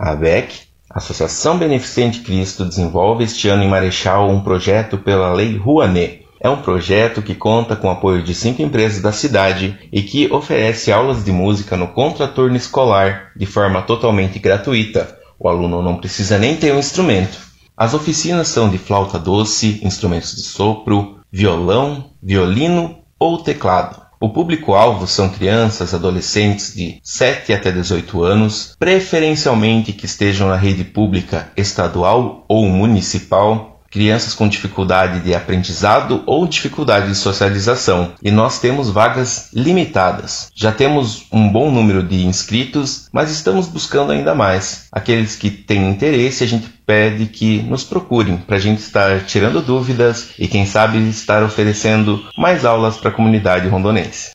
A ABEC, Associação Beneficente Cristo, desenvolve este ano em Marechal um projeto pela Lei Rouanet. É um projeto que conta com o apoio de 5 empresas da cidade e que oferece aulas de música no contraturno escolar de forma totalmente gratuita. O aluno não precisa nem ter um instrumento. As oficinas são de flauta doce, instrumentos de sopro, violão, violino ou teclado. O público-alvo são crianças, adolescentes de 7 até 18 anos, preferencialmente que estejam na rede pública, estadual ou municipal, crianças com dificuldade de aprendizado ou dificuldade de socialização. E nós temos vagas limitadas. Já temos um bom número de inscritos, mas estamos buscando ainda mais. Aqueles que têm interesse, a gente pede que nos procurem para a gente estar tirando dúvidas e, quem sabe, estar oferecendo mais aulas para a comunidade rondonense.